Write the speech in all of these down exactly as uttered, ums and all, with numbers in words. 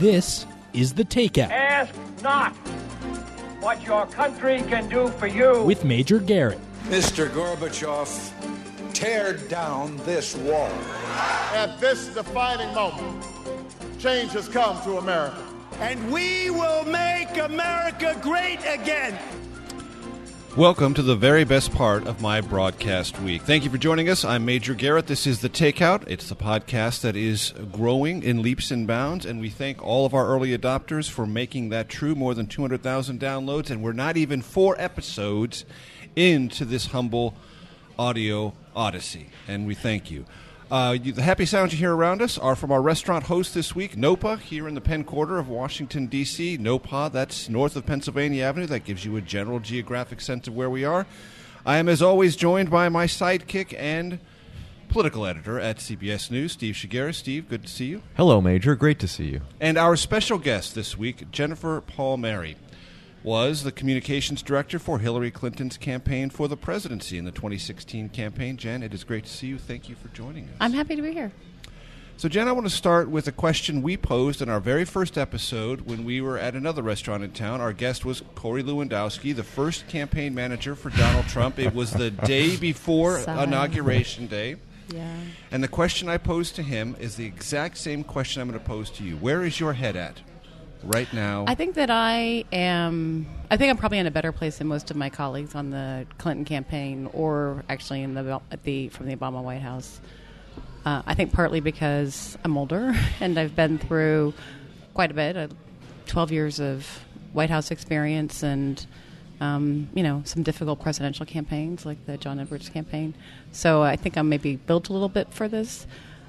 This is The Takeout. Ask not what your country can do for you. With Major Garrett. Mister Gorbachev, tear down this wall. At this defining moment, change has come to America. And we will make America great again. Welcome to the very best part of my broadcast week. Thank you for joining us. I'm Major Garrett. This is The Takeout. It's the podcast that is growing in leaps and bounds, and we thank all of our early adopters for making that true. More than two hundred thousand downloads, and we're not even four episodes into this humble audio odyssey, and we thank you. Uh, you, the happy sounds you hear around us are from our restaurant host this week, Nopa, here in the Penn Quarter of Washington, D C Nopa, that's north of Pennsylvania Avenue. That gives you a general geographic sense of where we are. I am, as always, joined by my sidekick and political editor at C B S News, Steve Shigeru. Steve, good to see you. Hello, Major. Great to see you. And our special guest this week, Jennifer Palmieri, was the communications director for Hillary Clinton's campaign for the presidency in the twenty sixteen campaign. Jen, it is great to see you. Thank you for joining us. I'm happy to be here. So, Jen, I want to start with a question we posed in our very first episode when we were at another restaurant in town. Our guest was Corey Lewandowski, the first campaign manager for Donald Trump. It was the day before Sorry. Inauguration Day. Yeah. And the question I posed to him is the exact same question I'm going to pose to you. Where is your head at right now? I think that I am, I think I'm probably in a better place than most of my colleagues on the Clinton campaign or actually in the, at the from the Obama White House. Uh, I think partly because I'm older and I've been through quite a bit, uh, twelve years of White House experience and, um, you know, some difficult presidential campaigns like the John Edwards campaign. So I think I'm maybe built a little bit for this.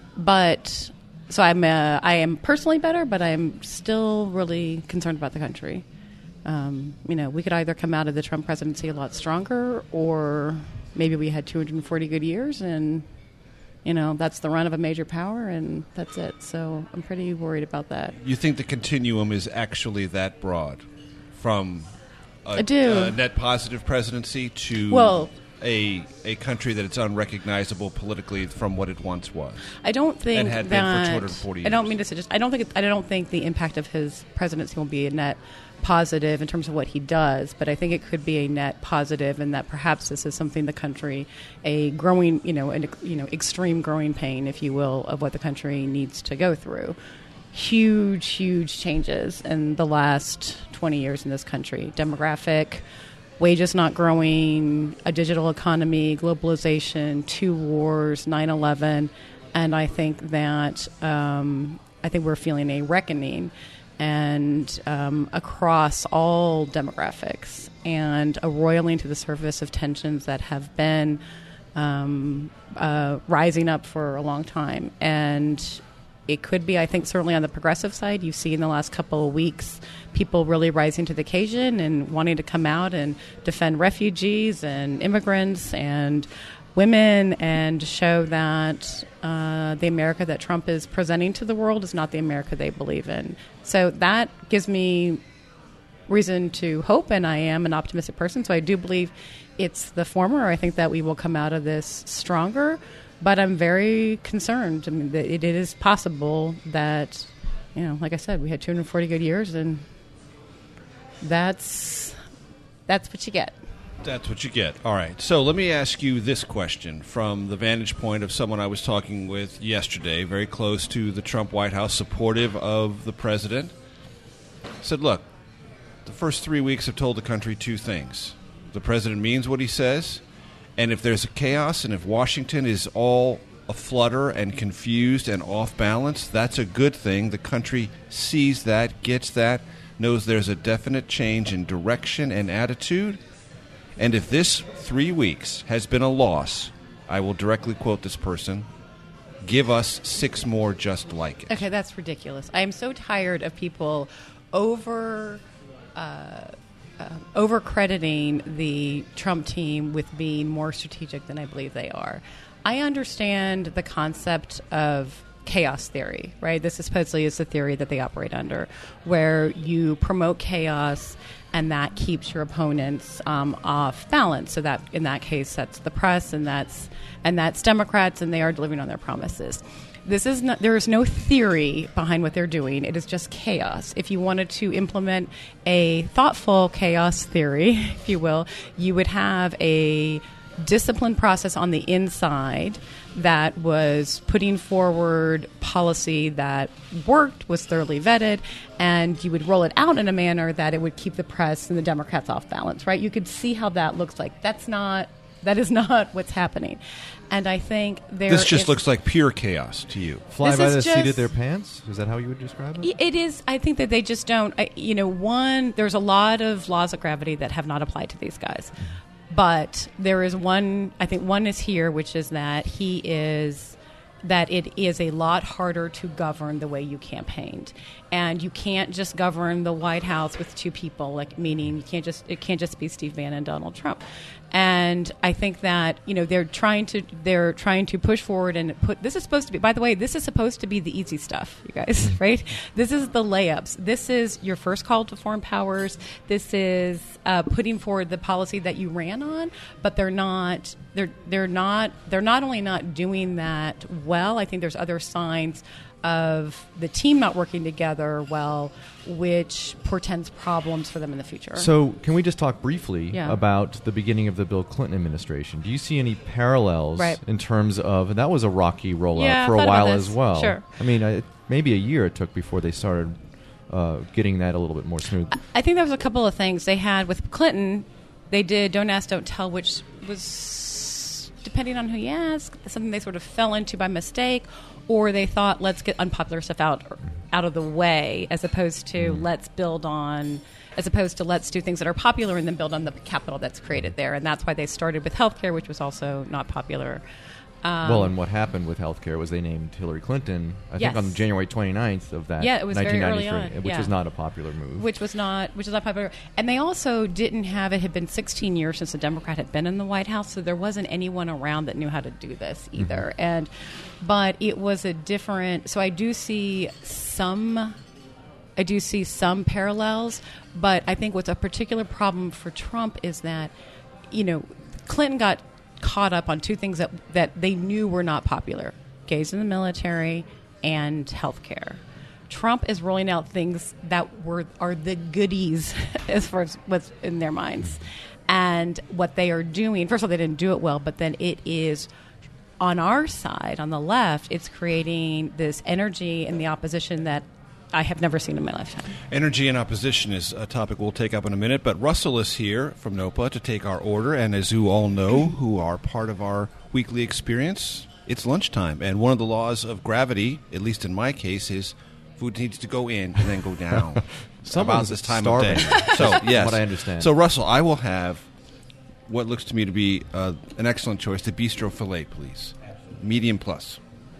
But So I'm uh, I am personally better, but I'm still really concerned about the country. Um, you know, we could either come out of the Trump presidency a lot stronger, or maybe we had two hundred forty good years, and you know that's the run of a major power, and that's it. So I'm pretty worried about that. You think the continuum is actually that broad, from a, I do. a net positive presidency to well. A, a country that it's unrecognizable politically from what it once was. I don't think and had that been for two hundred forty years. I don't mean to suggest. I don't think. It, I don't think the impact of his presidency will be a net positive in terms of what he does. But I think it could be a net positive, in that perhaps this is something the country, a growing, you know, an you know, extreme growing pain, if you will, of what the country needs to go through. Huge, huge changes in the last twenty years in this country. Demographic. Wages not growing, a digital economy, globalization, two wars, nine eleven, and I think that um, I think we're feeling a reckoning, and um, across all demographics, and a roiling to the surface of tensions that have been um, uh, rising up for a long time, and it could be, I think, certainly on the progressive side. You see in the last couple of weeks people really rising to the occasion and wanting to come out and defend refugees and immigrants and women and show that uh, the America that Trump is presenting to the world is not the America they believe in. So that gives me reason to hope, and I am an optimistic person, so I do believe it's the former. I think that we will come out of this stronger. But I'm very concerned. I mean, that it is possible that, you know, like I said, we had two hundred forty good years, and that's that's what you get. That's what you get. All right. So let me ask you this question from the vantage point of someone I was talking with yesterday, very close to the Trump White House, supportive of the president. Said, look, the first three weeks have told the country two things. The president means what he says. And if there's a chaos and if Washington is all aflutter and confused and off balance, that's a good thing. The country sees that, gets that, knows there's a definite change in direction and attitude. And if this three weeks has been a loss, I will directly quote this person, give us six more just like it. Okay, that's ridiculous. I am so tired of people over... Uh, Uh, over-crediting the Trump team with being more strategic than I believe they are. I understand the concept of chaos theory, right? This is supposedly is the theory that they operate under, where you promote chaos and that keeps your opponents um, off balance. So that, in that case, that's the press, and that's and that's Democrats, and they are delivering on their promises. This is not, there is no theory behind what they're doing. It is just chaos. If you wanted to implement a thoughtful chaos theory, if you will, you would have a disciplined process on the inside that was putting forward policy that worked, was thoroughly vetted, and you would roll it out in a manner that it would keep the press and the Democrats off balance, right? You could see how that looks like. That's not, that is not what's happening. And I think there This just is, looks like pure chaos to you. Fly This by is the seat of just- their pants? Is that how you would describe it? It is. I think that they just don't. I, you know, one, there's a lot of laws of gravity that have not applied to these guys. But there is one, I think one is here, which is that he is, that it is a lot harder to govern the way you campaigned. And you can't just govern the White House with two people, like meaning you can't just, it can't just be Steve Bannon and Donald Trump. And I think that, you know, they're trying to, they're trying to push forward and put, this is supposed to be, by the way, this is supposed to be the easy stuff, you guys, right? This is the layups. This is your first call to foreign powers. This is uh, putting forward the policy that you ran on, but they're not, they're, they're not, they're not only not doing that well, I think there's other signs of the team not working together well, which portends problems for them in the future. So can we just talk briefly Yeah. about the beginning of the Bill Clinton administration? Do you see any parallels Right. in terms of, and that was a rocky rollout Yeah, for I a thought about while this. as well. Sure. I mean, I, maybe a year it took before they started uh, getting that a little bit more smooth. I think there was a couple of things they had with Clinton. They did Don't Ask, Don't Tell, which was, depending on who you ask, something they sort of fell into by mistake, or they thought, let's get unpopular stuff out out of the way, as opposed to Mm. let's build on, as opposed to let's do things that are popular and then build on the capital that's created there. And that's why they started with healthcare, which was also not popular. Um, well, and what happened with healthcare was they named Hillary Clinton, I Yes. think on January twenty-ninth of that Yeah, it was very early on, which yeah. was not a popular move. Which was not, which is not popular, and they also didn't have. It had been sixteen years since a Democrat had been in the White House, so there wasn't anyone around that knew how to do this either. Mm-hmm. And, but it was a different. So I do see some, I do see some parallels, but I think what's a particular problem for Trump is that, you know, Clinton got caught up on two things that that they knew were not popular: gays in the military and healthcare. Trump is rolling out things that were are the goodies as far as what's in their minds. And what they are doing, first of all, they didn't do it well, but then it is on our side, on the left, it's creating this energy in the opposition that I have never seen in my lifetime. Energy and opposition is a topic we'll take up in a minute, but Russell is here from NOPA to take our order, and as you all know, who are part of our weekly experience, it's lunchtime, and one of the laws of gravity, at least in my case, is food needs to go in and then go down about Someone's this time starving. of day. So, yes. What I understand. So, Russell, I will have what looks to me to be uh, an excellent choice, the bistro filet, please. Medium plus.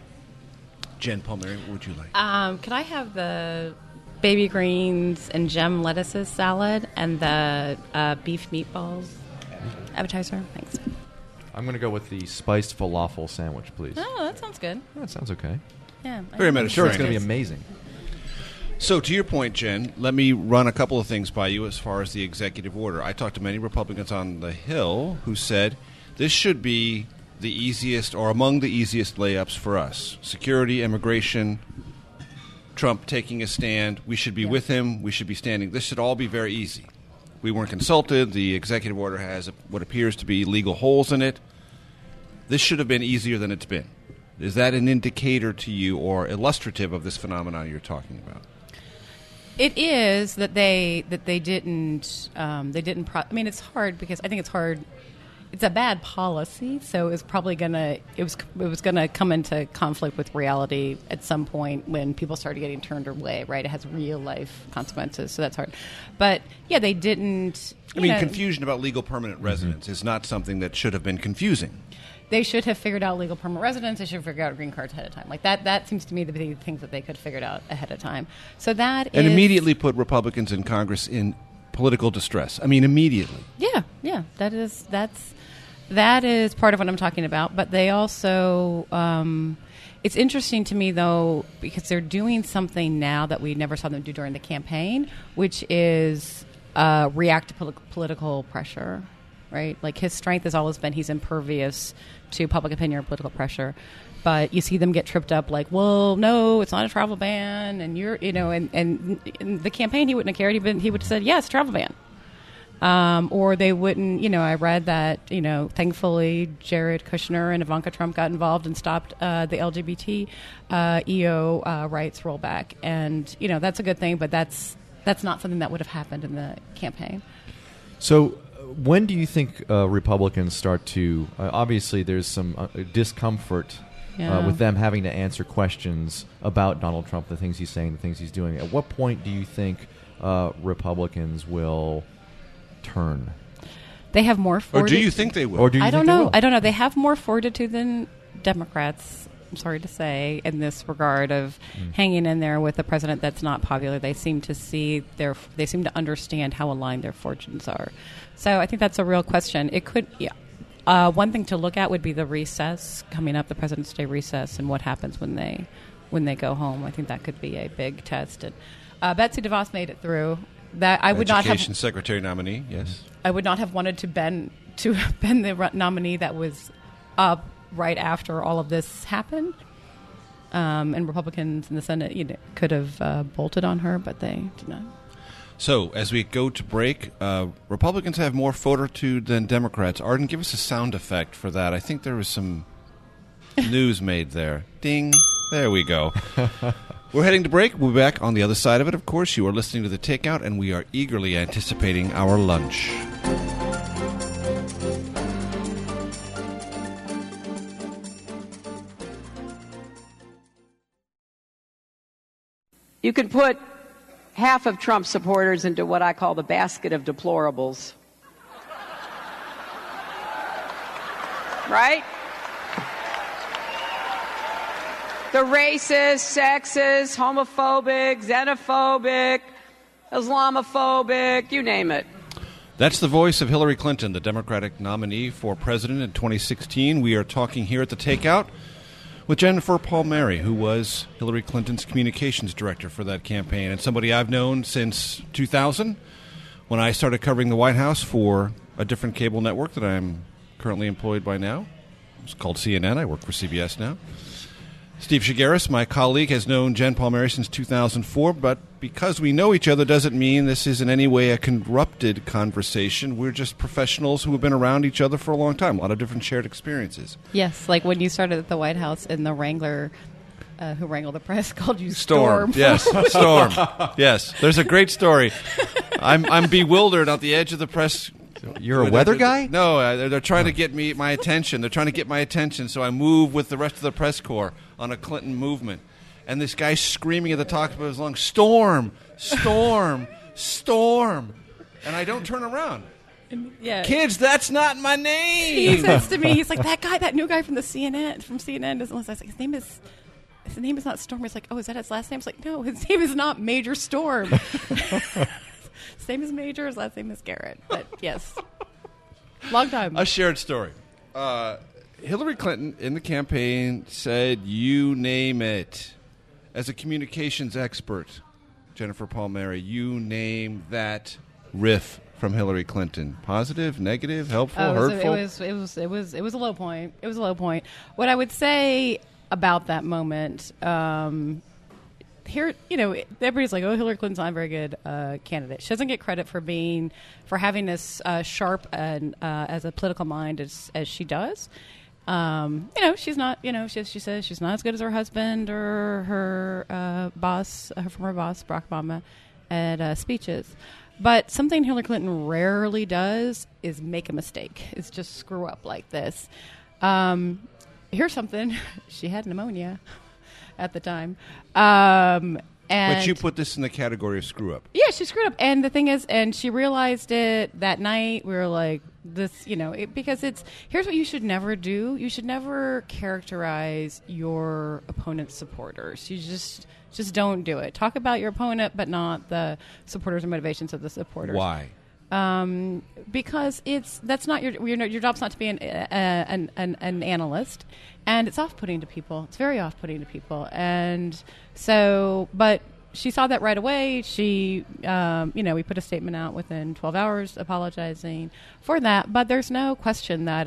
Jen Palmieri, what would you like? Um, could I have the baby greens and gem lettuces salad and the uh, beef meatballs appetizer? Thanks. I'm going to go with the spiced falafel sandwich, please. Oh, that sounds good. That sounds okay. Yeah. Very I'm sure it's Mediterranean. going to be amazing. So, to your point, Jen, let me run a couple of things by you as far as the executive order. I talked to many Republicans on the Hill who said this should be the easiest or among the easiest layups for us. Security, immigration, Trump taking a stand. We should be Yeah. with him. We should be standing. This should all be very easy. We weren't consulted. The executive order has what appears to be legal holes in it. This should have been easier than it's been. Is that an indicator to you or illustrative of this phenomenon you're talking about? It is that they that they didn't um, they didn't. Pro- I mean, it's hard because I think it's hard. It's a bad policy, so it's probably gonna it was it was gonna come into conflict with reality at some point when people started getting turned away. Right, it has real life consequences, so that's hard. But yeah, they didn't. I you mean, know, confusion about legal permanent residence is not something that should have been confusing. They should have figured out legal permanent residence. They should have figured out green cards ahead of time. Like that. That seems to me to be the things that they could have figured out ahead of time. So that And is, immediately put Republicans in Congress in political distress. I mean, immediately. Yeah, yeah, that is that's that is part of what I'm talking about. But they also, um, it's interesting to me though because they're doing something now that we never saw them do during the campaign, which is uh, react to poli- political pressure. Right, like his strength has always been he's impervious to public opinion or political pressure. but you see them get tripped up like, well, no, it's not a travel ban, and you're, you know, and, and in the campaign he wouldn't have cared. He would, he would have said, yes, travel ban. Um, or they wouldn't, you know, I read that, you know, thankfully Jared Kushner and Ivanka Trump got involved and stopped uh, the L G B T uh, E O uh, rights rollback. And, you know, that's a good thing, but that's that's not something that would have happened in the campaign. So uh, when do you think uh, Republicans start to, uh, obviously there's some uh, discomfort Yeah. uh, with them having to answer questions about Donald Trump, the things he's saying, the things he's doing. At what point do you think uh, Republicans will turn? They have more Or fortitude. do you think they will? Or do you I think don't they know. will? I don't know. They have more fortitude than Democrats, I'm sorry to say, in this regard of Mm. hanging in there with a president that's not popular. They seem to see their, they seem to understand how aligned their fortunes are. So I think that's a real question. It could, yeah. Uh, one thing to look at would be the recess coming up, the President's Day recess, and what happens when they when they go home. I think that could be a big test. And uh, Betsy DeVos made it through. That I would not have. Education Secretary nominee, yes. I would not have wanted to been to have been the ru- nominee that was up right after all of this happened. Um, and Republicans in the Senate, you know, could have uh, bolted on her, but they did not. So, as we go to break, uh, Republicans have more fortitude than Democrats. Arden, give us a sound effect for that. I think there was some news made there. Ding. There we go. We're heading to break. We'll be back on the other side of it, of course. You are listening to The Takeout, and we are eagerly anticipating our lunch. You can put half of Trump supporters into what I call the basket of deplorables. Right? The racist, sexist, homophobic, xenophobic, Islamophobic, you name it. That's the voice of Hillary Clinton, the Democratic nominee for president in twenty sixteen. We are talking here at The Takeout with Jennifer Palmieri, who was Hillary Clinton's communications director for that campaign, and somebody I've known since two thousand, when I started covering the White House for a different cable network that I'm currently employed by now. It's called C N N. I work for C B S now. Steve Shigaris, my colleague, has known Jen Palmieri since two thousand four, but because we know each other doesn't mean this is in any way a corrupted conversation. We're just professionals who have been around each other for a long time, a lot of different shared experiences. Yes, like when you started at the White House and the Wrangler, uh, who wrangled the press, called you Storm. Storm, yes, Storm, yes. There's a great story. I'm I'm bewildered at the edge of the press. You're a weather guy? No, uh, they're, they're trying to get me my attention. They're trying to get my attention, so I move with the rest of the press corps on a Clinton movement. And this guy's screaming at the top of his lungs, "Storm! Storm! Storm!" And I don't turn around. Yeah. Kids, that's not my He name. says to me, he's like, that guy, that new guy from the C N N, from C N N doesn't listen. I was like, his name is, his name is not Storm. He's like, oh, is that his last name? It's like, no, his name is not Major Storm. His name is Major, his last name is Garrett. But yes, long time. A shared story. Uh, Hillary Clinton in the campaign said, "You name it." As a communications expert, Jennifer Palmieri, you name that riff from Hillary Clinton. Positive, negative, helpful, Oh, it was, hurtful? it was it was it was it was a low point. It was a low point. What I would say about that moment, um, here, you know, everybody's like, "Oh, Hillary Clinton's not a very good uh, candidate." She doesn't get credit for being for having as uh, sharp and uh, as a political mind as as she does. Um, you know, she's not. You know, she she says she's not as good as her husband or her uh, boss, her former boss, Barack Obama, at uh, speeches. But something Hillary Clinton rarely does is make a mistake. Is just screw up like this. Um, here's something: she had pneumonia at the time, um, and But you put this in the category of screw up. yeah, she screwed up. And the thing is, and she realized it that night. We were like, this, you know, it, because it's, here's what you should never do. You should never characterize your opponent's supporters. You just, just don't do it. Talk about your opponent, but not the supporters and motivations of the supporters. Why? Um, because it's, that's not your, your, your job's not to be an, uh, an, an, an analyst, and it's off-putting to people. It's very off-putting to people. And so, but she saw that right away. She, um, you know, we put a statement out within twelve hours apologizing for that. But there's no question that it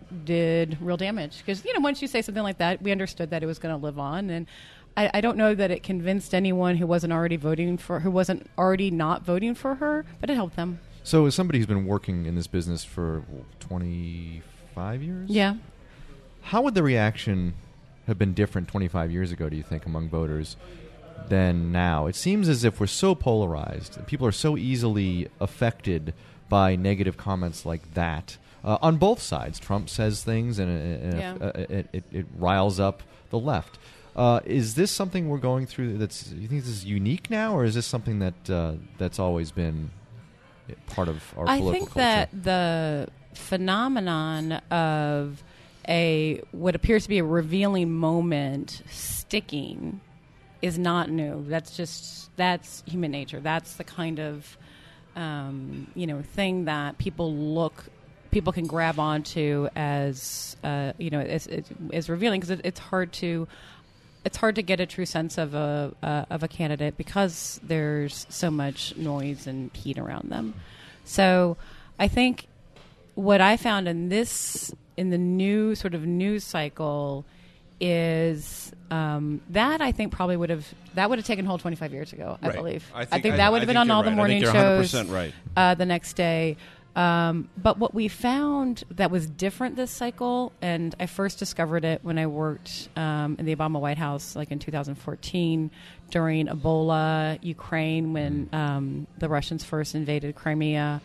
did real damage. Because, you know, once you say something like that, we understood that it was going to live on. And I, I don't know that it convinced anyone who wasn't already voting for, who wasn't already not voting for her, but it helped them. So as somebody who's been working in this business for twenty-five years? Yeah. How would the reaction have been different twenty-five years ago, do you think, among voters than now? It seems as if we're so polarized. People are so easily affected by negative comments like that uh, on both sides. Trump says things, and, and Yeah. uh, it, it, it riles up the left. Uh, is this something we're going through that's, you think this is unique now, or is this something that uh, that's always been part of our I political think culture? that the phenomenon of a what appears to be a revealing moment sticking is not new. That's just that's human nature. That's the kind of um, you know thing that people look people can grab onto as uh, you know as, as, as revealing, because it, it's hard to it's hard to get a true sense of a uh, of a candidate because there's so much noise and heat around them. So I think what I found in this in the new sort of news cycle is um, that I think probably would have that would have taken hold twenty-five years ago. I Right. believe. I think- I- that would I have been think on you're all the right. I morning think you're one hundred shows percent right. uh, the next day. Um, but what we found that was different this cycle, and I first discovered it when I worked um, in the Obama White House, like in two thousand fourteen, during Ebola, Ukraine, when um, the Russians first invaded Crimea,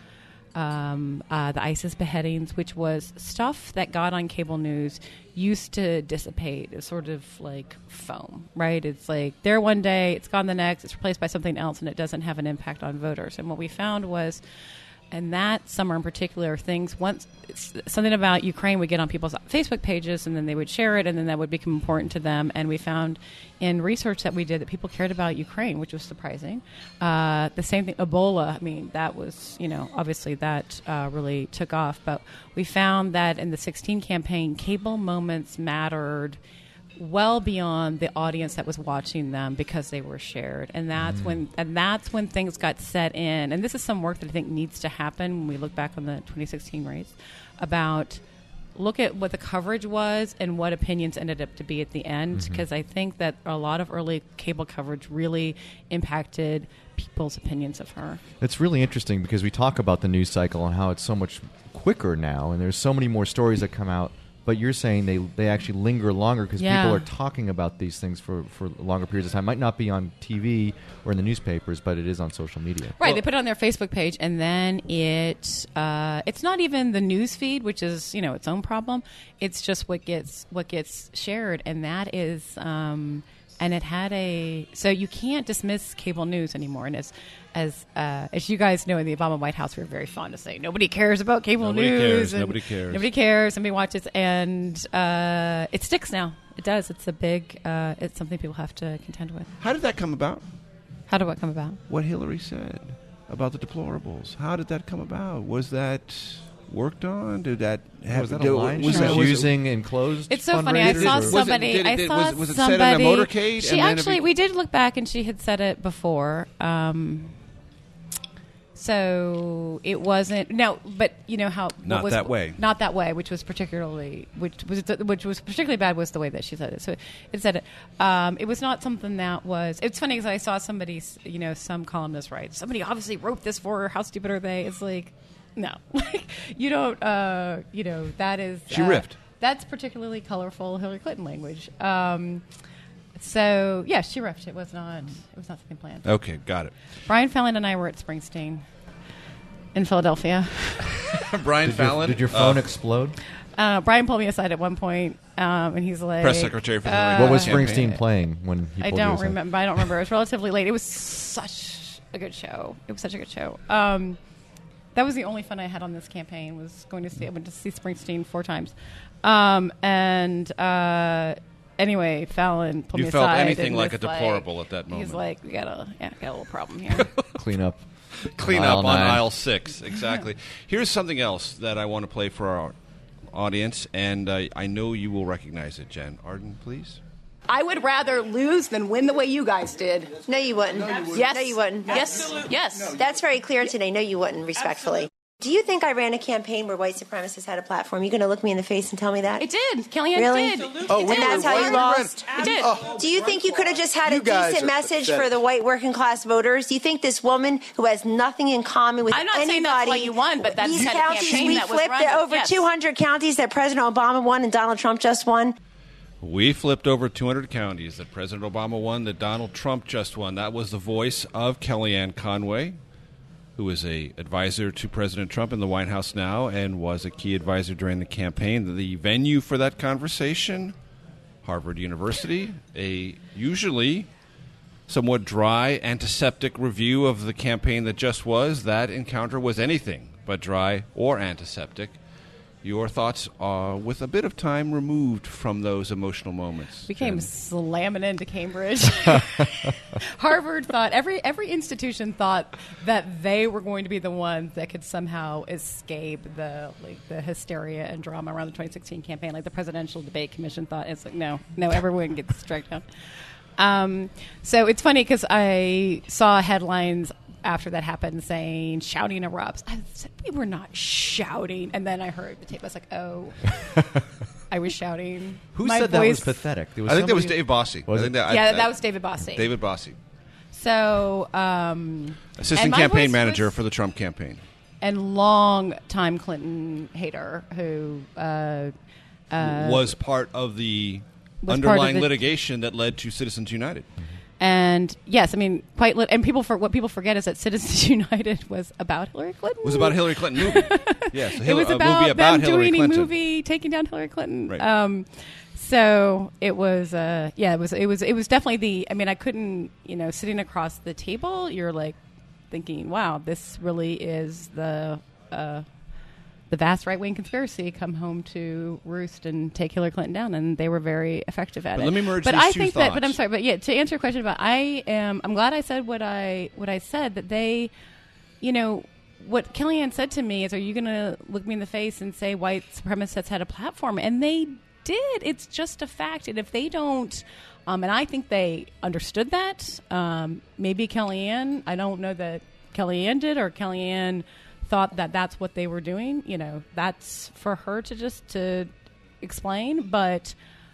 um, uh, the ISIS beheadings, which was stuff that got on cable news, used to dissipate. It's sort of like foam, right? It's like there one day, it's gone the next, it's replaced by something else, and it doesn't have an impact on voters. And what we found was, and that summer in particular, things once something about Ukraine would get on people's Facebook pages, and then they would share it, and then that would become important to them. And we found in research that we did that people cared about Ukraine, which was surprising. Uh, the same thing, Ebola. I mean, that was, you know, obviously that uh, really took off. But we found that in the sixteen campaign, cable moments mattered well beyond the audience that was watching them because they were shared. And that's mm. when and that's when things got set in. And this is some work that I think needs to happen when we look back on the twenty sixteen race, about look at what the coverage was and what opinions ended up to be at the end, because mm-hmm. I think that a lot of early cable coverage really impacted people's opinions of her. It's really interesting because we talk about the news cycle and how it's so much quicker now, and there's so many more stories that come out. But you're saying they they actually linger longer because yeah. people are talking about these things for, for longer periods of time. Might not be on T V or in the newspapers, but it is on social media. Right. Well, they put it on their Facebook page, and then it uh, it's not even the news feed, which is, you know, its own problem. It's just what gets what gets shared, and that is um, and it had a so you can't dismiss cable news anymore. And as as uh, as you guys know, in the Obama White House, we were very fond to say nobody cares about cable nobody news. Cares, and nobody cares. Nobody cares. Somebody watches, and uh, it sticks now. It does. It's a big. Uh, it's something people have to contend with. How did that come about? How did what come about? What Hillary said about the deplorables. How did that come about? Was that worked on? Did that have was that do, a line was she that, was was using in closed It's so funny. I fundraisers, saw or- Was it- somebody. did it- I did- saw was it- was it said somebody. in a motorcade She and then it actually. be- we did look back, and she had said it before. Um, so it wasn't no, but you know how what Not was, that way. Not that way, which was particularly which was which was particularly bad was the way that she said it. So it said it. Um, it was not something that was. It's funny because I saw somebody, you know, some columnist write. Somebody obviously wrote this for her. How stupid are they? It's like, no, like you don't. Uh, you know, that is. She uh, riffed. That's particularly colorful Hillary Clinton language. Um, so yeah, she riffed. It was not. It was not something planned. Okay, got it. Brian Fallon and I were at Springsteen in Philadelphia. Brian Did Fallon. your, did your phone uh, explode? Uh, Brian pulled me aside at one point, um, and he's like, Press secretary for the uh, What was campaign. Springsteen playing when he I pulled you don't aside? remember. I don't remember. It was relatively late. It was such a good show. It was such a good show. Um, that was the only fun I had on this campaign. Was going to see. I went to see Springsteen four times, um, and uh, anyway, Fallon pulled You me felt aside. anything and like was a deplorable at that He's moment. like, we got a yeah, got a little problem here. Clean up. Clean Aisle up on nine. aisle six. Exactly. Here's something else that I want to play for our audience, and uh, I know you will recognize it. Jen Arden, please. I would rather lose than win the way you guys did. No, you wouldn't. Yes. No, you wouldn't. Yes. Yes. That's very clear today. No, you wouldn't, respectfully. Do you think I ran a campaign where white supremacists had a platform? You going to look me in the face and tell me that? It did. Kellyanne really? did. Oh, it and did. that's how you lost? It did. Oh. Do you think you could have just had You a guys decent are message pathetic. for the white working class voters? Do you think this woman who has nothing in common with I'm not anybody, saying that's why you won, but that's these the kind of counties campaign we that was flipped run. it over Yes. two hundred counties that President Obama won and Donald Trump just won? We flipped over two hundred counties that President Obama won, that Donald Trump just won. That was the voice of Kellyanne Conway, who is a advisor to President Trump in the White House now and was a key advisor during the campaign. The venue for that conversation, Harvard University, a usually somewhat dry, antiseptic review of the campaign that just was. That encounter was anything but dry or antiseptic. Your thoughts are, with a bit of time removed from those emotional moments. We came Jen. slamming into Cambridge. Harvard thought, every every institution thought that they were going to be the ones that could somehow escape the like the hysteria and drama around the twenty sixteen campaign. Like the Presidential Debate Commission thought, it's like, no, no, everyone gets struck down. Um, so it's funny because I saw headlines after that happened saying shouting erupts. I said, we were not shouting. And then I heard the tape. I was like, oh, I was shouting. Who My said voice, that was pathetic? There was I think that was somebody- Dave Bossy. Was I it? think that, yeah, I, I, that was David Bossy. David Bossy. So, um, Assistant and my campaign voice manager was- for the Trump campaign. and long-time Clinton hater who uh, uh, was part of the was part of underlying the- litigation that led to Citizens United. And yes, I mean, quite. Lit- and people for what people forget is that Citizens United was about Hillary Clinton. It was about a Hillary Clinton movie. Yes, a, It Hil- was a about, movie about them Hillary doing Clinton. a movie taking down Hillary Clinton. Right. Um, so it was, uh, yeah, it was, it was, it was definitely the. I mean, I couldn't, you know, sitting across the table, you're like thinking, wow, this really is the. Uh, the vast right-wing conspiracy come home to roost and take Hillary Clinton down, and they were very effective at But it. let me merge But these I two think that, but I'm thoughts. sorry, but yeah, to answer your question about, I am, I'm glad I said what I what I said, that they, you know, what Kellyanne said to me is, are you going to look me in the face and say white supremacists had a platform? And they did. It's just a fact. And if they don't, um, and I think they understood that, um, maybe Kellyanne, I don't know that Kellyanne did, or Kellyanne thought that that's what they were doing. You know, that's for her to just to explain. But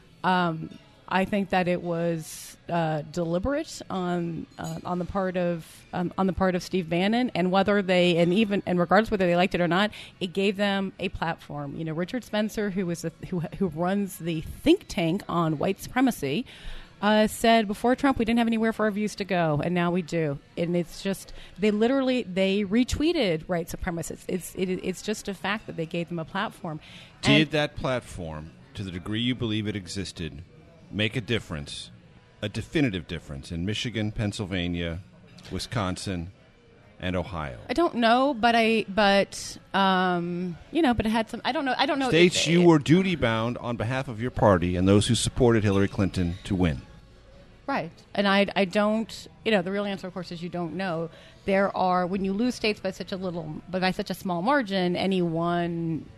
um, I think that it was uh, deliberate on uh, on the part of um, on the part of Steve Bannon, and whether they and even and regardless whether they liked it or not, it gave them a platform. You know, Richard Spencer, who is a, who who runs the think tank on white supremacy, Uh, said before Trump we didn't have anywhere for our views to go, and now we do. And it's just they literally they retweeted white supremacists. It's it, it's just a fact that they gave them a platform. Did And that platform, to the degree you believe it existed, make a difference, a definitive difference in Michigan, Pennsylvania, Wisconsin, and Ohio? I don't know, but I but um, you know, but it had some. I don't know. I don't know. States if- you were duty bound on behalf of your party and those who supported Hillary Clinton to win. Right. And I, I don't, you know, the real answer, of course, is you don't know. There are, when you lose states by such a little, but by such a small margin, any one,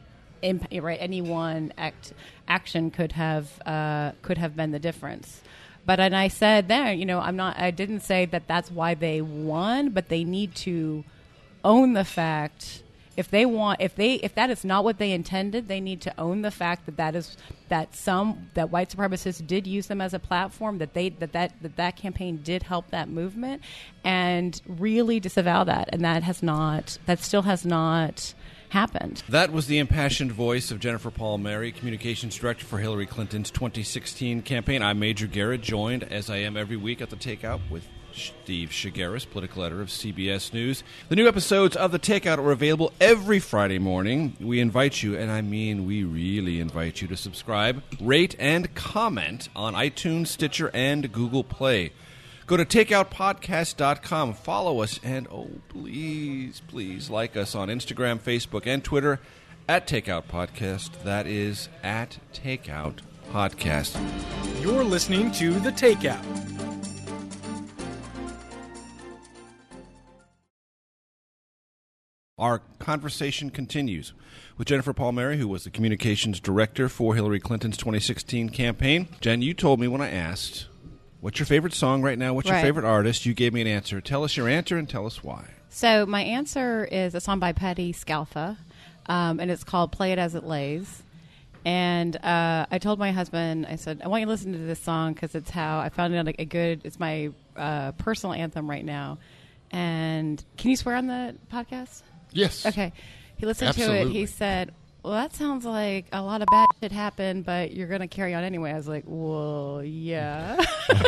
imp, right, any one act, action could have, uh, could have been the difference. But, and I said there, you know, I'm not, I didn't say that that's why they won, but they need to own the fact. If they want, if they, if that is not what they intended, they need to own the fact that that is that some that white supremacists did use them as a platform. That they that that that, that campaign did help that movement, and really disavow that. And that has not. That still has not happened. That was the impassioned voice of Jennifer Palmieri, communications director for Hillary Clinton's twenty sixteen campaign. I'm Major Garrett, joined as I am every week at the Takeout with Steve Shigaris, political editor of C B S News. The new episodes of The Takeout are available every Friday morning. We invite you, and I mean we really invite you, to subscribe, rate, and comment on iTunes, Stitcher, and Google Play. Go to takeout podcast dot com, follow us, and oh, please, please like us on Instagram, Facebook, and Twitter at Takeout Podcast. That is at Takeout Podcast. You're listening to The Takeout. Our conversation continues with Jennifer Palmieri, who was the communications director for Hillary Clinton's twenty sixteen campaign. Jen, you told me when I asked What's your favorite song right now? What's your Right. favorite artist? You gave me an answer. Tell us your answer and tell us why. So my answer is a song by Patti Scalfa, um, and it's called "Play It As It Lays." And uh, I told my husband, I said, I want you to listen to this song because it's how I found it like a good. It's my uh, personal anthem right now. And can you swear on the podcast? Yes. Okay. He listened to it. Absolutely. He said, well, that sounds like a lot of bad shit happened, but you're going to carry on anyway. I was like, well, yeah.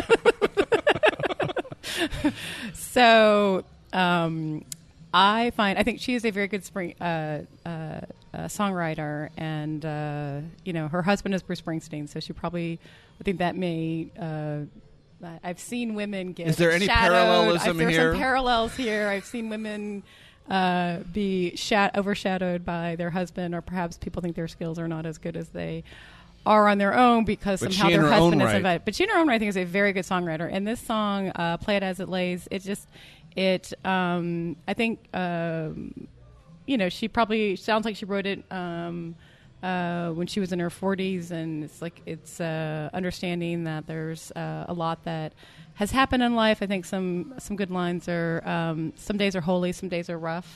So um, I find, I think she is a very good spring, uh, uh, uh, songwriter, and, uh, you know, her husband is Bruce Springsteen, so she probably, I think that may, uh, I've seen women get Is there any shadowed. parallelism I've, there here? are some parallels here. I've seen women uh, be shat- overshadowed by their husband, or perhaps people think their skills are not as good as they are on their own because But somehow she in their her own husband is right. invited. But she in her own right, I think, is a very good songwriter. And this song, uh, "Play It As It Lays," it just, it, um, I think, um, you know, she probably sounds like she wrote it um, uh, when she was in her forties, and it's like it's uh, understanding that there's uh, a lot that has happened in life. I think some some good lines are um, some days are holy, some days are rough.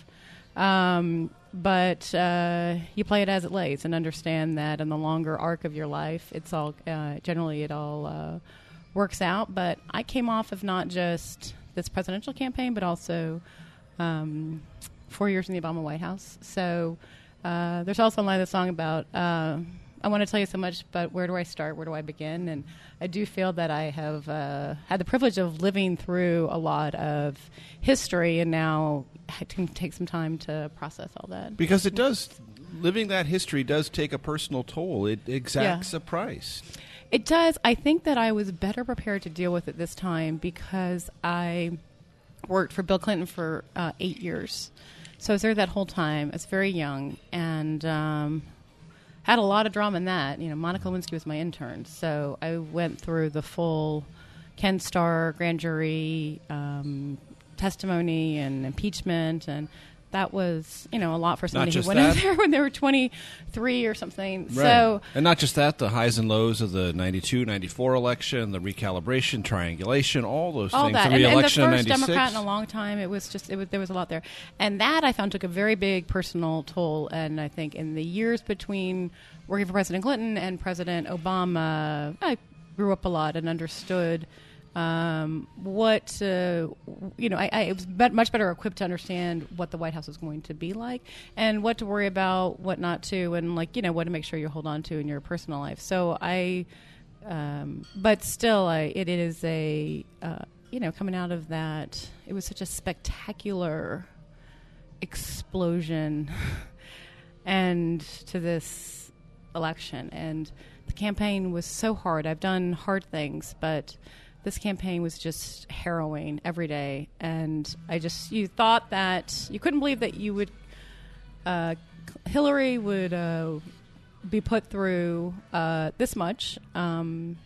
Um, but uh, you play it as it lays, and understand that in the longer arc of your life, it's all uh, generally it all uh, works out. But I came off of not just this presidential campaign, but also um, four years in the Obama White House. So uh, there's also a line of the song about uh, I want to tell you so much, but where do I start? Where do I begin? And I do feel that I have uh, had the privilege of living through a lot of history, and now I can take some time to process all that. Because it does, living that history does take a personal toll. It exacts Yeah. a price. It does. I think that I was better prepared to deal with it this time because I worked for Bill Clinton for uh, eight years. So I was there that whole time. I was very young and um, had a lot of drama in that. You know, Monica Lewinsky was my intern. So I went through the full Ken Starr grand jury um, testimony and impeachment, and that was, you know, a lot for somebody who just went that. in there when they were twenty-three or something. Right. So, and not just that, the highs and lows of the ninety-two ninety-four election, the recalibration, triangulation, all those all things. that, The and, and the re-election first in ninety-six. Democrat in a long time. It was just, it was, there was a lot there, and that I found took a very big personal toll. And I think in the years between working for President Clinton and President Obama, I grew up a lot and understood um, what uh, you know. I, I was bet much better equipped to understand what the White House was going to be like, and what to worry about, what not to, and like you know what to make sure you hold on to in your personal life. So I. Um, but still, I, it is a, uh, you know, coming out of that, it was such a spectacular explosion and to this election. And the campaign was so hard. I've done hard things, but this campaign was just harrowing every day. And I just, you thought that, you couldn't believe that you would, uh, Hillary would, uh, be put through uh, this much, um,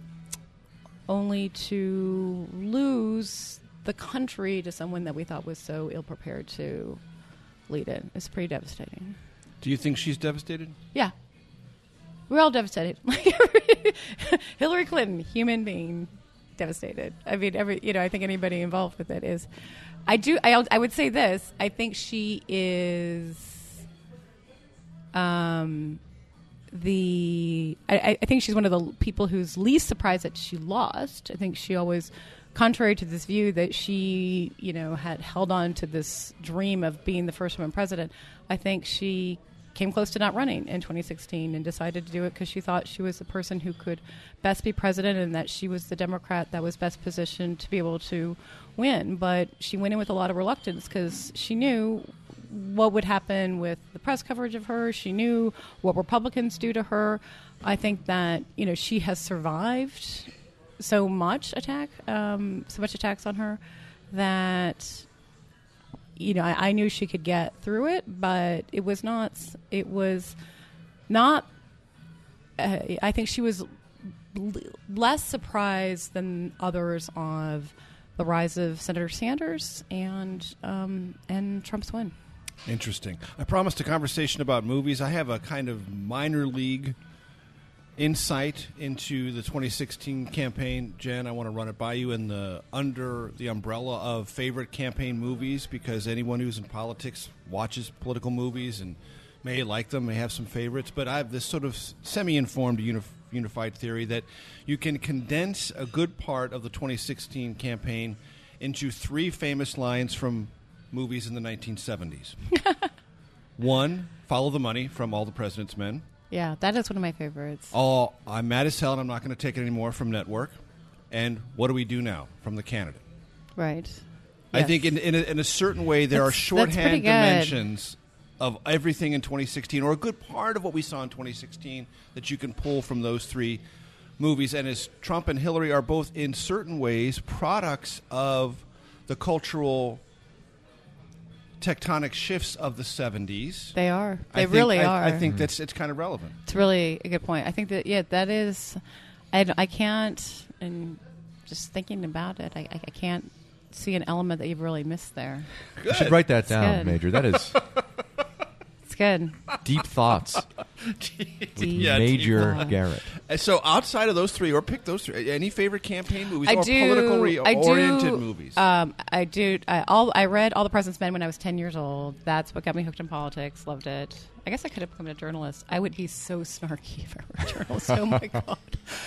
only to lose the country to someone that we thought was so ill-prepared to lead it. It's pretty devastating. Do you think she's devastated? Yeah. We're all devastated. Hillary Clinton, human being, devastated. I mean, every you know, I think anybody involved with it is. I do. I, I would say this. I think she is. Um. The I, I think she's one of the people who's least surprised that she lost. I think she always, contrary to this view that she, you know, had held on to this dream of being the first woman president, I think she came close to not running in twenty sixteen and decided to do it because she thought she was the person who could best be president and that she was the Democrat that was best positioned to be able to win. But she went in with a lot of reluctance because she knew what would happen with the press coverage of her. She knew what Republicans do to her. I think that, you know, she has survived so much attack, um, so much attacks on her that, you know, I, I knew she could get through it, but it was not, it was not, uh, I think she was l- less surprised than others of the rise of Senator Sanders and um, and Trump's win. Interesting. I promised a conversation about movies. I have a kind of minor league insight into the twenty sixteen campaign, Jen, I want to run it by you in the under the umbrella of favorite campaign movies, because anyone who's in politics watches political movies and may like them, may have some favorites. But I have this sort of semi-informed unif- unified theory that you can condense a good part of the twenty sixteen campaign into three famous lines from movies in the nineteen seventies. One, Follow the Money from All the President's Men. Yeah, that is one of my favorites. Oh, I'm mad as hell and I'm not going to take it anymore from Network. And What Do We Do Now from The Candidate. Right. I Yes. think in, in, a, in a certain way there That's- are that's shorthand pretty good. dimensions of everything in twenty sixteen, or a good part of what we saw in twenty sixteen, that you can pull from those three movies. And as Trump and Hillary are both in certain ways products of the cultural tectonic shifts of the seventies. They are. I They think- really I, are. I think that's it's kind of relevant. It's really a good point. I think that, yeah, that is, I, d- I can't, and just thinking about it, I, I I can't see an element that you've really missed there. You should write that It's down, good. Major. That is It's good. deep thoughts. Deep. With Yeah, Major deep- Garrett. And so outside of those three, or pick those three, any favorite campaign movies I or do. political re- I do, oriented movies? Um, I do. I, all I read All the President's Men when I was ten years old. That's what got me hooked in politics. Loved it. I guess I could have become a journalist. I would be so snarky if I were a journalist. Oh my god!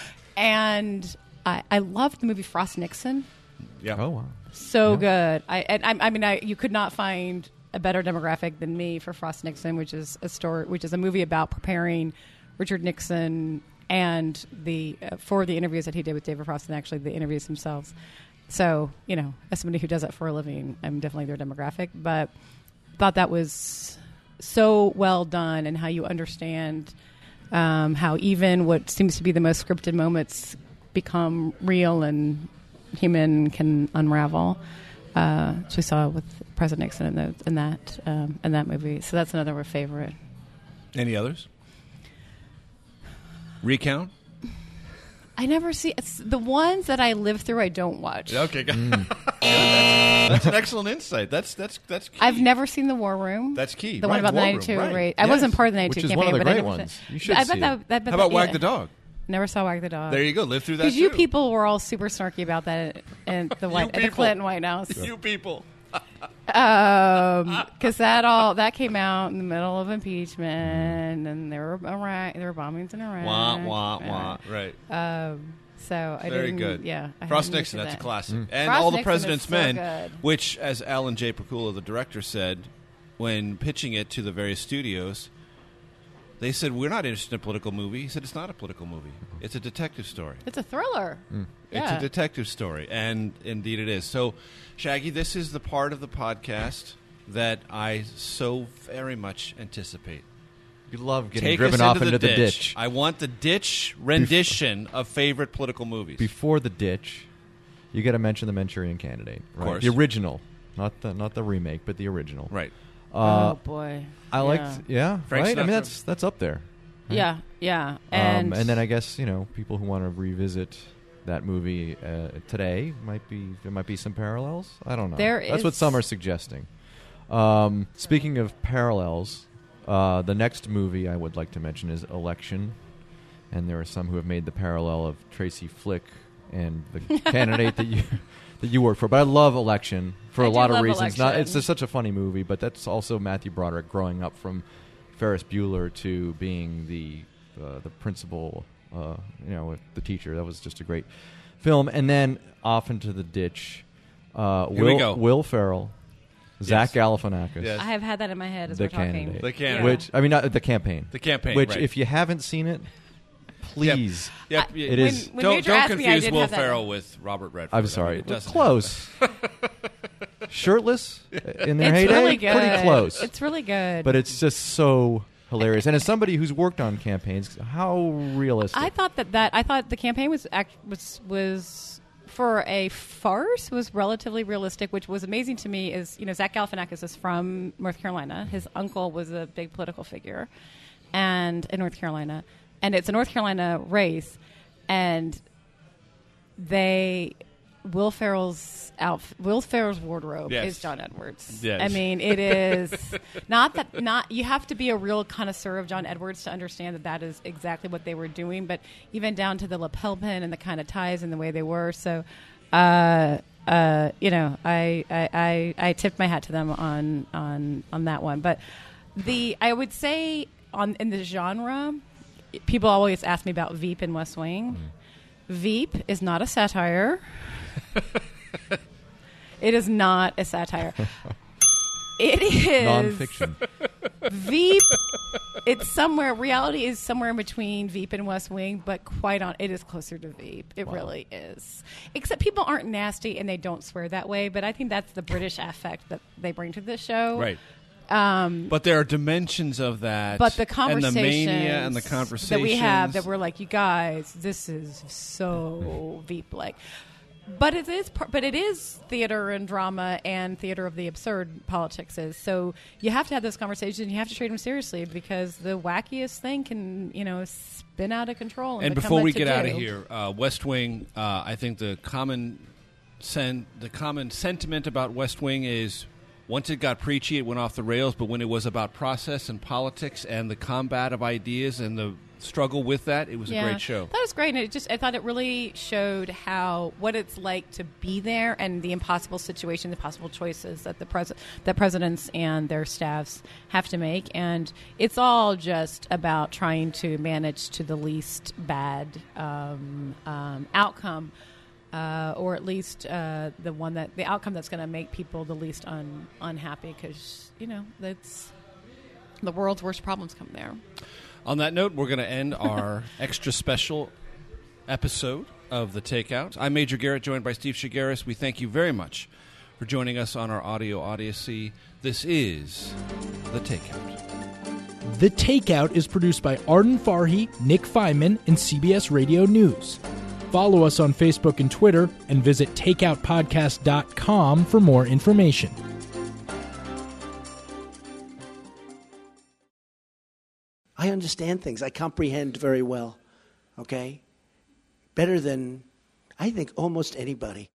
And I, I loved the movie Frost Nixon. Yeah. Oh wow. So Yeah. good. I, and, I, I mean, I, you could not find a better demographic than me for Frost Nixon, which is a story, which is a movie about preparing Richard Nixon and the uh, for the interviews that he did with David Frost, and actually the interviews themselves. So, you know, as somebody who does that for a living, I'm definitely their demographic. But thought that was so well done, and how you understand um, how even what seems to be the most scripted moments become real and human, can unravel. Uh, so we saw with President Nixon in, the, in that um, in that movie. So that's another favorite. Any others? Recount? I never see it's the ones that I live through. I don't watch. Okay, good. Yeah, that's, that's an excellent insight. That's that's that's key. I've never seen The War Room. That's key. The Right, one about War the Room, ninety-two right. raid. I Yes. wasn't part of the ninety-two Which is campaign, one of the but I great never ones. saw- You should I see bet that, it. that, bet How about that, Wag yeah. the Dog? Never saw Wag the Dog. There you go. Live through that. Because you too. people were all super snarky about that in the White, at the people. Clinton White House. You people. Um, because that all that came out in the middle of impeachment, and there were Iraq, there were bombings in Iraq. Wah wah wah. Right. Um, so I Very didn't. good. Yeah, I Frost hadn't Nixon. looked That's at a classic. Mm. And Frost All the Nixon President's is so Men, good. which, as Alan J. Pakula, the director, said when pitching it to the various studios, they said, "We're not interested in a political movie." He said, "It's not a political movie. It's a detective story. It's a thriller. It's Yeah. a detective story." And indeed it is. So, Shaggy, this is the part of the podcast that I so very much anticipate. You love getting Take driven us off into, into the, the ditch. ditch. I want the ditch rendition of favorite political movies. Before the ditch, you got to mention the Manchurian Candidate, right? course. The original, not the not the remake, but the original. Right. Uh, oh boy. I yeah. liked, yeah, Frank right. I mean, Sinatra. that's that's up there. right? Yeah, yeah, and um, and then I guess you know people who want to revisit that movie uh, today might be there might be some parallels. I don't know. There That's what is- some are suggesting. Um, speaking of parallels, uh, the next movie I would like to mention is Election, and there are some who have made the parallel of Tracy Flick and the candidate that you that you work for. But I love Election for I a do lot of love reasons. Not Election. it's just such a funny movie, but that's also Matthew Broderick growing up from Ferris Bueller to being the uh, the principal, uh, you know, the teacher. That was just a great film. And then off into the ditch, uh, Here Will we go. Will Ferrell, Zach Galifianakis, Yes. I have had that in my head as the we're talking. candidate. The candidate. Which I mean, not the campaign. The campaign, Which, right. if you haven't seen it, please. Yep. I- yeah. It when, is- When don't Major don't asked me, I confuse did Will have that. Ferrell with Robert Redford. I'm I sorry, mean, it doesn't close. Shirtless in their It's heyday, really good. pretty close. It's really good. But it's just so hilarious. And as somebody who's worked on campaigns, how realistic? I thought that, that I thought the campaign was act, was was for a farce was relatively realistic, which was amazing to me. Is you know Zach Galifianakis is from North Carolina. His uncle was a big political figure, and in North Carolina, and it's a North Carolina race, and they Will Ferrell's outfit, Will Ferrell's wardrobe Yes. is John Edwards. Yes. I mean, it is not that not you have to be a real connoisseur of John Edwards to understand that that is exactly what they were doing. But even down to the lapel pin and the kind of ties and the way they were. So, uh, uh, you know, I, I I I tipped my hat to them on on on that one. But the I would say on in the genre, people always ask me about Veep and West Wing. Mm. Veep is not a satire. It is not a satire. It is nonfiction. Veep. It's somewhere. Reality is somewhere in between Veep and West Wing, but quite on. It is closer to Veep. It wow. really is. Except people aren't nasty and they don't swear that way. But I think that's the British affect that they bring to the show. Right. Um, but there are dimensions of that. But the conversations and the mania and the conversations that we have that we're like, you guys, this is so Veep-like. But it is, but it is theater and drama and theater of the absurd. Politics is so you have to have those conversations. And you have to treat them seriously because the wackiest thing can, you know, spin out of control. And, and become before a we to-do. get out of here, uh, West Wing. Uh, I think the common sen- the common sentiment about West Wing is once it got preachy, it went off the rails. But when it was about process and politics and the combat of ideas and the struggle with that, it was yeah, a great show. That was great, and it just I thought it really showed how what it's like to be there and the impossible situation, the possible choices that the pres- that presidents and their staffs have to make, and it's all just about trying to manage to the least bad um, um, outcome, uh, or at least uh, the one that the outcome that's going to make people the least un- unhappy, because you know that's the world's worst problems come there. On that note, we're going to end our extra special episode of The Takeout. I'm Major Garrett, joined by Steve Shigaris. We thank you very much for joining us on our audio odyssey. This is The Takeout. The Takeout is produced by Arden Farhi, Nick Feynman, and C B S Radio News. Follow us on Facebook and Twitter, and visit takeout podcast dot com for more information. I understand things. I comprehend very well, okay? Better than, I think, almost anybody.